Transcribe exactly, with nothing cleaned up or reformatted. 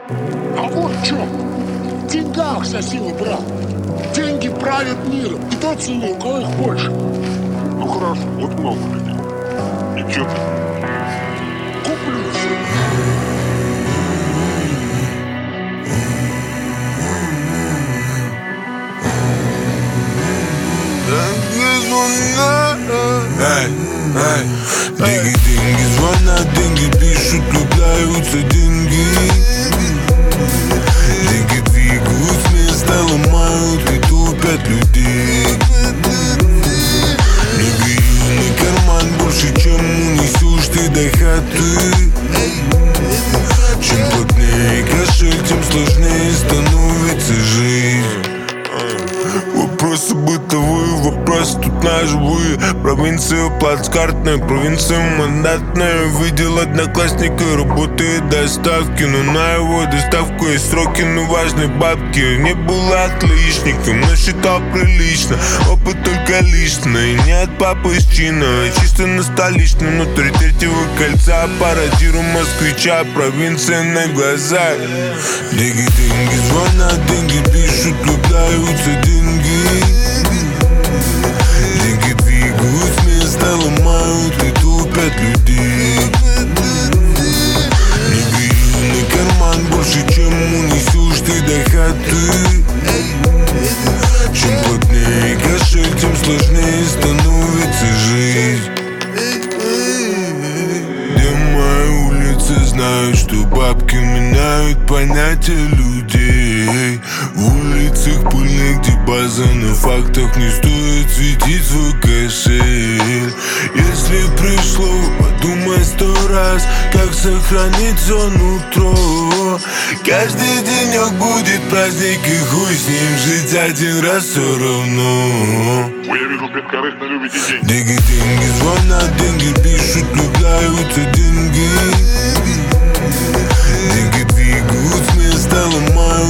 А вот в чем. В деньгах вся сила, брат. Деньги правят миром. И то цени, у кого их больше. Ну хорошо, вот много людей. И чё ты? Куплю все. Эй, эй, деньги, деньги звонят, деньги пишут, влюбляются деньги. Деньги двигают с места, ломают и тупят людей. Мобильный карман больше, чем унесешь ты до хаты. Чем плотнее кошель, тем сложнее становится жизнь. Вопросы бытовые, вопросы тут наживые. Провинция плацкартная, провинция мандатная. Видел одноклассника, работает доставки, но на его доставку есть сроки, но важные бабки. Не было отличником, но считал прилично. Опыт только личный, не от папы из чина, а чисто на столичном. Внутри третьего кольца пародирую москвича, провинция на глаза. Деньги, деньги звонят, деньги пишут, влюбляются деньги. Деньги двигают с места, ломают и тупят людей. Мобильный карман больше, чем унесешь ты до хаты. Чем плотнее кошель, тем сложнее становится жизнь. Где мои улицы знают, что бабки меняют понятия людей. В улицах пыльных, где база на фактах, не стоит светить свой кошель. Если пришло, подумай сто раз, как сохранить все нутро. Каждый денек будет праздник, и хуй с ним, жить один раз все равно. Ой, я вижу, бескорыстно любите деньги. Деньги, деньги звонят, деньги пишут, влюбляются деньги. Деньги двигают с места, ломают